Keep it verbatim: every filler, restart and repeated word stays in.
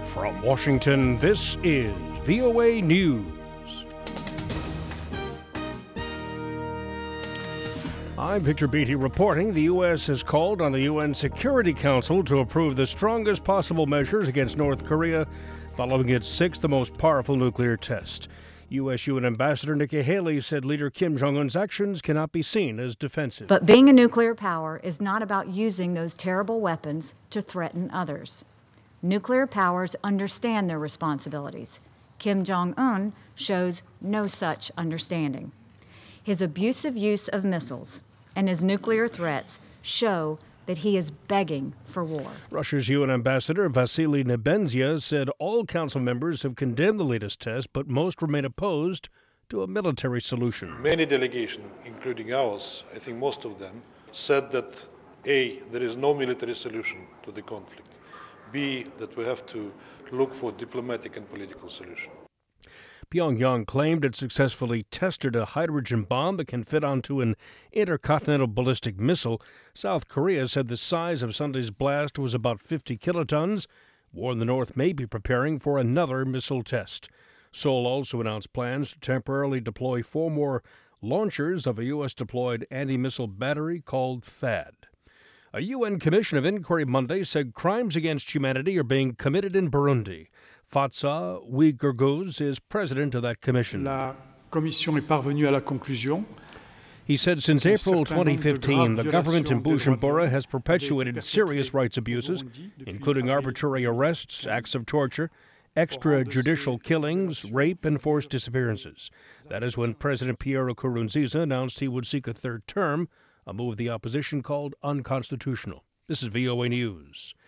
From Washington, this is V O A News. I'm Victor Beatty reporting the U S has called on the U N Security Council to approve the strongest possible measures against North Korea following its sixth, the most powerful nuclear test. U S U N Ambassador Nikki Haley said leader Kim Jong-un's actions cannot be seen as defensive. But being a nuclear power is not about using those terrible weapons to threaten others. Nuclear powers understand their responsibilities. Kim Jong-un shows no such understanding. His abusive use of missiles and his nuclear threats show that he is begging for war. Russia's U N Ambassador Vasily Nebenzia said all council members have condemned the latest test, but most remain opposed to a military solution. Many delegations, including ours, I think most of them, said that A, there is no military solution to the conflict. B, that we have to look for diplomatic and political solution. Pyongyang claimed it successfully tested a hydrogen bomb that can fit onto an intercontinental ballistic missile. South Korea said the size of Sunday's blast was about fifty kilotons. War in the North may be preparing for another missile test. Seoul also announced plans to temporarily deploy four more launchers of a U S-deployed anti-missile battery called THAAD. A U N Commission of Inquiry Monday said crimes against humanity are being committed in Burundi. Fatsa Oueghurghous is president of that commission. La commission est parvenue à la conclusion. He said since April twenty fifteen, the government in Bujumbura has perpetuated serious rights abuses, including arbitrary arrests, acts of torture, extrajudicial killings, rape, and forced disappearances. That is when President Pierre Nkurunziza announced he would seek a third term, a move the opposition called unconstitutional. This is V O A News.